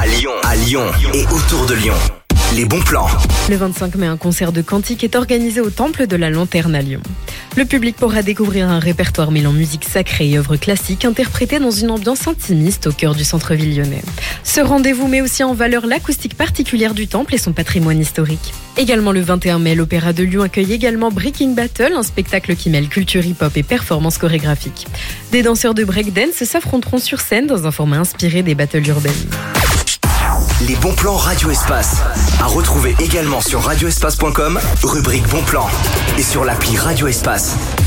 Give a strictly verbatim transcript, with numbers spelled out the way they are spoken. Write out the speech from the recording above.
à Lyon, à Lyon et autour de Lyon. Les bons plans. Le vingt-cinq mai, un concert de cantique est organisé au Temple de la Lanterne à Lyon. Le public pourra découvrir un répertoire mêlant musique sacrée et œuvres classiques interprétées dans une ambiance intimiste au cœur du centre-ville lyonnais. Ce rendez-vous met aussi en valeur l'acoustique particulière du temple et son patrimoine historique. Également le vingt et un mai, l'Opéra de Lyon accueille également Breaking Battle, un spectacle qui mêle culture hip-hop et performance chorégraphique. Des danseurs de breakdance s'affronteront sur scène dans un format inspiré des battles urbaines. Les bons plans Radio Espace. À retrouver également sur radio espace point com, rubrique bons plans et sur l'appli Radio Espace.